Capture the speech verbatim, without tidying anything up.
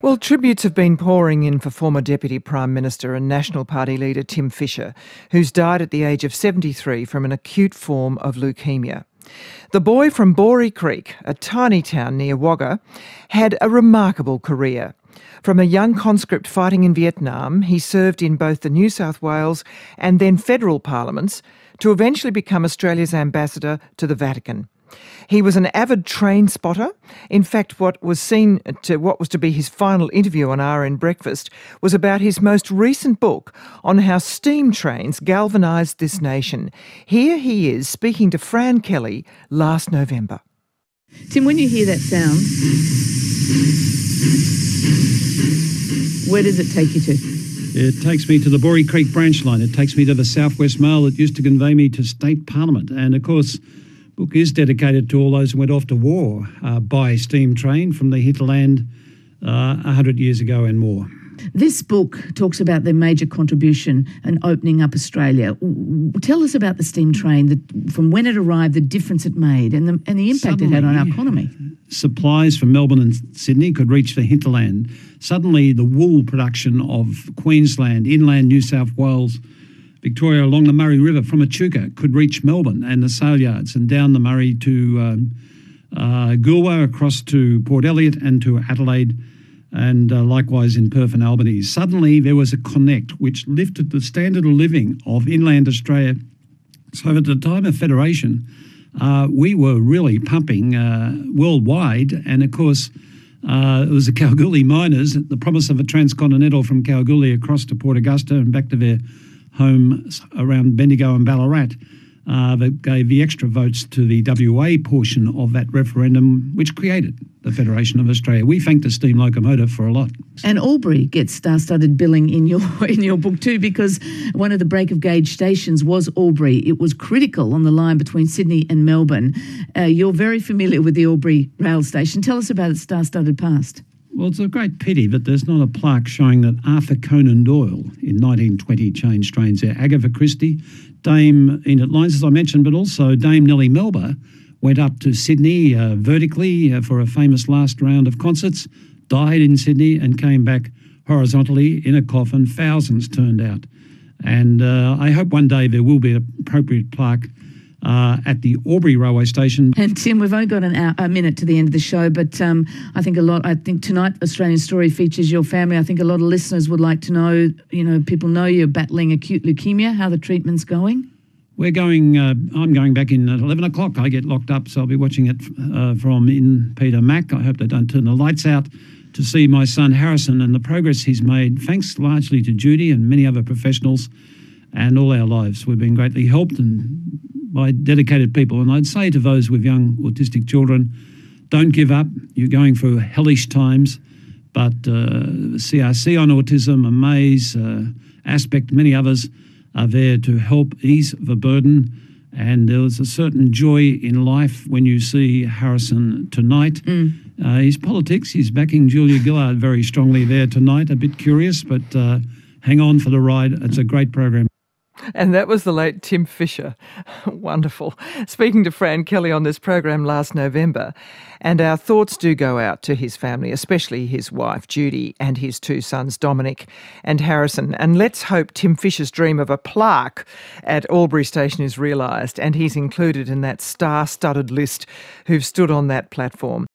Well, tributes have been pouring in for former Deputy Prime Minister and National Party leader Tim Fischer, who's died at the age of seventy-three from an acute form of leukemia. The boy from Borey Creek, a tiny town near Wagga, had a remarkable career. From a young conscript fighting in Vietnam, he served in both the New South Wales and then federal parliaments to eventually become Australia's ambassador to the Vatican. He was an avid train spotter. In fact, what was seen to what was to be his final interview on R N Breakfast was about his most recent book on how steam trains galvanised this nation. Here he is speaking to Fran Kelly last November. Tim, when you hear that sound, where does it take you to? It takes me to the Borey Creek branch line. It takes me to the South West Mail that used to convey me to State Parliament. And of course, the book is dedicated to all those who went off to war uh, by steam train from the hinterland uh, one hundred years ago and more. This book talks about their major contribution in opening up Australia. Tell us about the steam train, the, from when it arrived, the difference it made and the, and the impact Suddenly, it had on our economy. Supplies from Melbourne and Sydney could reach the hinterland. Suddenly the wool production of Queensland, inland New South Wales, Victoria along the Murray River from Echuca could reach Melbourne and the sale yards, and down the Murray to um, uh, Goolwa, across to Port Elliot and to Adelaide, and uh, likewise in Perth and Albany. Suddenly there was a connect which lifted the standard of living of inland Australia. So at the time of Federation, uh, we were really pumping uh, worldwide, and of course uh, it was the Kalgoorlie miners, the promise of a transcontinental from Kalgoorlie across to Port Augusta and back to their home around Bendigo and Ballarat, uh, that gave the extra votes to the W A portion of that referendum, which created the Federation of Australia. We thank the steam locomotive for a lot. And Albury gets star-studded billing in your in your book too, because one of the break of gauge stations was Albury. It was critical on the line between Sydney and Melbourne. Uh, you're very familiar with the Albury rail station. Tell us about its star-studded past. Well, it's a great pity that there's not a plaque showing that Arthur Conan Doyle in nineteen twenty changed trains there. Agatha Christie, Dame Enid Lyons, as I mentioned, but also Dame Nellie Melba went up to Sydney uh, vertically uh, for a famous last round of concerts, died in Sydney and came back horizontally in a coffin. Thousands turned out. And uh, I hope one day there will be an appropriate plaque Uh, at the Albury railway station. And Tim, we've only got an hour, a minute to the end of the show, but um, I think a lot. I think tonight Australian Story features your family. I think a lot of listeners would like to know. You know, people know you're battling acute leukemia. How the treatment's going? We're going. Uh, I'm going back in at eleven o'clock. I get locked up, so I'll be watching it uh, from in Peter Mac. I hope they don't turn the lights out, to see my son Harrison and the progress he's made. Thanks largely to Judy and many other professionals, and all our lives we've been greatly helped and by dedicated people. And I'd say to those with young autistic children, don't give up. You're going through hellish times, but uh, C R C on Autism, Amaze, uh, Aspect, many others are there to help ease the burden. And there's a certain joy in life when you see Harrison tonight. Mm. Uh, his politics, he's backing Julia Gillard very strongly there tonight. A bit curious, but uh, hang on for the ride. It's a great program. And that was the late Tim Fischer. Wonderful. Speaking to Fran Kelly on this program last November. And our thoughts do go out to his family, especially his wife, Judy, and his two sons, Dominic and Harrison. And let's hope Tim Fischer's dream of a plaque at Albury Station is realised, and he's included in that star-studded list who've stood on that platform.